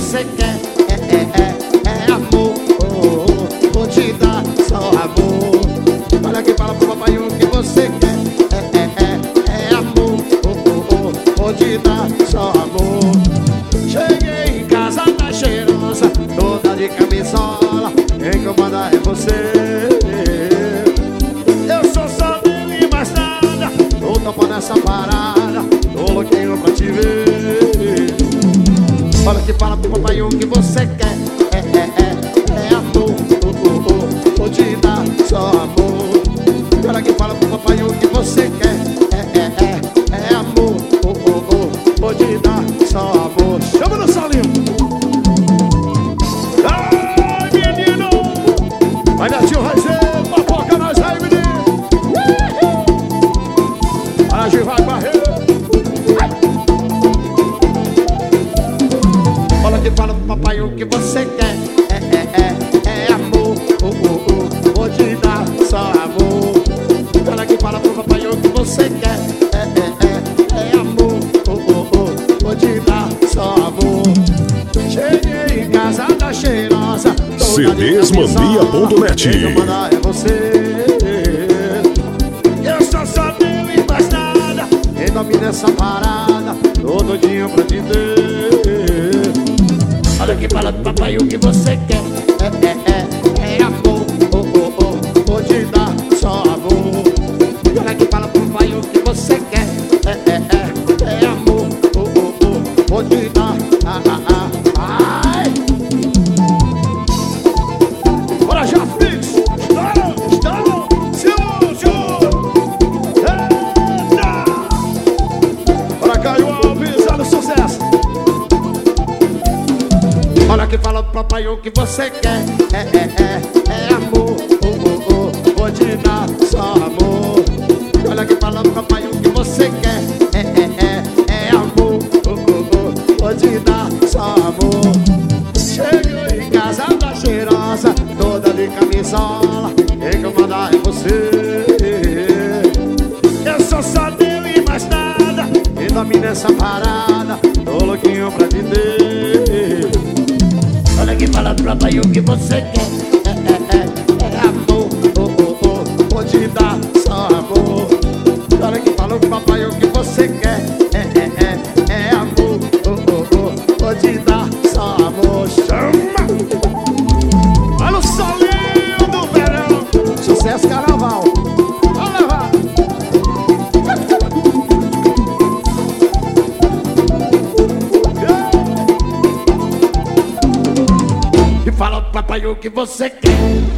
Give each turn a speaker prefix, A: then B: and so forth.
A: você quer. É amor, vou te dar só amor. Olha que fala pro papai o que você quer. É amor, vou te dar só amor. Cheguei em casa, tá cheirosa, toda de camisola. Quem comanda é você. Eu sou só dele e mais nada. Tô topando essa parada, tô louquinho pra te ver. Olha que fala pro papai o que você quer. É amor, vou te dar só amor. Olha que fala pro papai o que você quer. É amor, vou te dar só amor. Chama no solinho. Ai, menino, vai dar tio Raizeiro, fofoca nós aí, menino. A gente vai barrer. Olha que fala pro papai o que você quer. É amor, vou te dar só amor. Olha que fala pro papai o que você quer. É amor, vou te dar só amor. Cheguei em casa, tá cheirosa.
B: CDsmania.net.
A: Quem comanda é você. Eu sou só teu e mais nada. Quem domina essa parada, tô doidinho pra te ter. Olha que fala pro papai o que você quer. É amor, vou te dar só amor. Olha que fala pro papai o que você quer. É amor, vou te dar. Ai. Bora já, Flix. Estourou, Silvio. Eita. Bora, Caio Alves, olha o sucesso. Olha que fala pro papai o que você quer. É amor, vou te dar só amor. Olha que fala pro papai o que você quer. É amor, vou te dar só amor. Chegou em casa, tá cheirosa, toda de camisola. Quem comanda é você. Eu sou só teu e mais nada. Quem domina essa parada, tô louquinho pra te ter. Olha que fala pro papai o que você quer. É amor, vou te dar só amor. Olha que fala pro papai o que você quer. É amor, vou te dar só amor. Chama! Olha o solinho do verão. Sucesso carnaval. Vamos levar. E fala pro papai o que você quer.